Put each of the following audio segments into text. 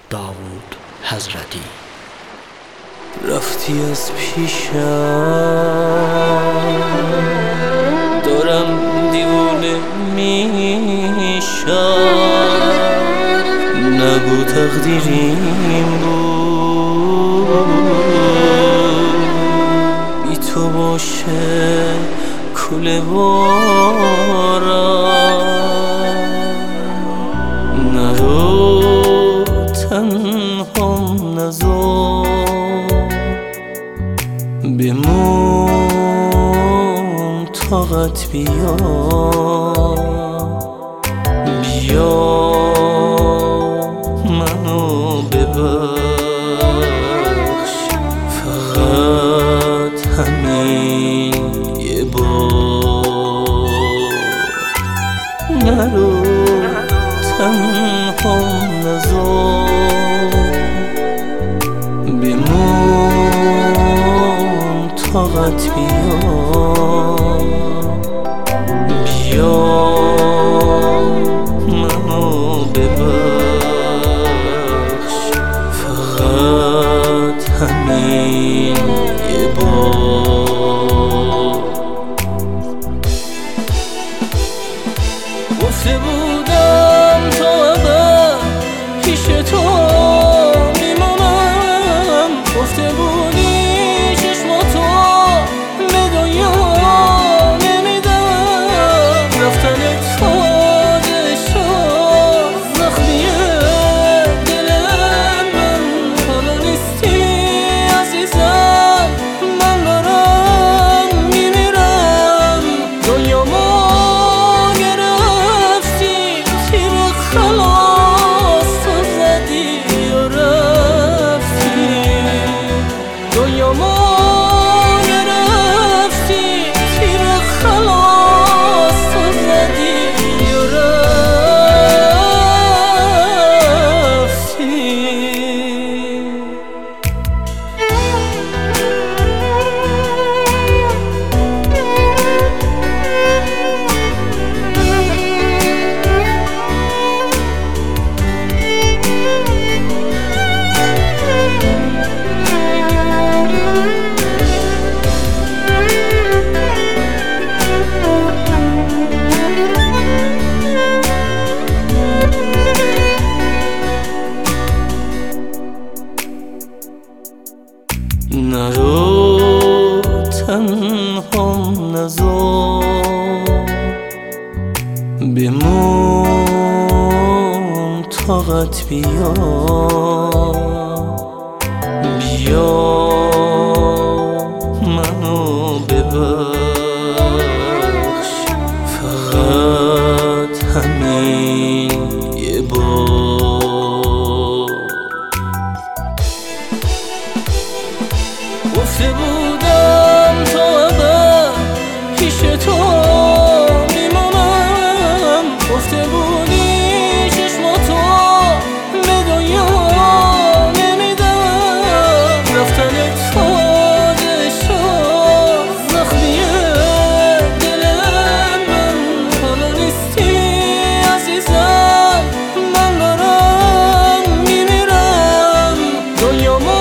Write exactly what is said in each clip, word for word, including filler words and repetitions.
داوود حضرتی. رفتی از پیشم، دارم دیوونه میشم. نگو تقدیریم بود بی تو باشه کوله بارم. نرو تنهام نذار، بمون طاقت بیا بیا منو ببخش، فقط همین یه بار. نرو تنهام نذار، بمون طاقت بیا بیا منو ببخش، فقط همین یه بار. گفته بودم تا ابد پیش تو میمونم، گفته بودی چشماتو به دنیا نمیدم. رفتن تو دلشو زخمیه دل من، حالا نیستی عزیزم، من دارم میمیرم. دنیامو گرفتی تیر خلاص تو زدی و رفتی. دنیامو گرفتی تیر خلاص تو زدی و رفتی. نرو تنهام نذار، بمون طاقت بیا بیا منو ببخش، فقط همین یه بار. گفته بودم تا ابد پیش تو میمونم، گفته بودی چشماتو به دنیا نمیدم. رفتن تو دلشو زخمیه دل من، حالا نیستی عزیزم، من دارم میمیرم. دنیامو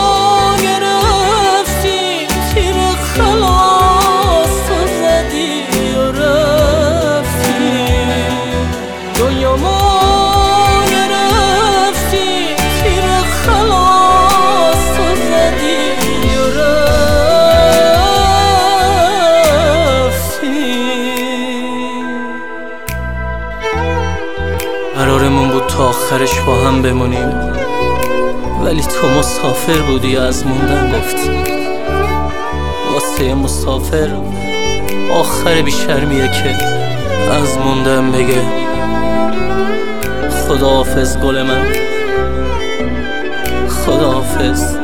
خلاص تو زدی و رفتی. دنیامو گرفتی تیر خلاص تو زدی و رفتی. قرارمون بود تا آخرش با هم بمونیم، ولی تو مسافر بودی و از موندن گفتی. واسه مسافر آخر بیشرمیه که از موندن بگه خداحافظ گل من، خداحافظ.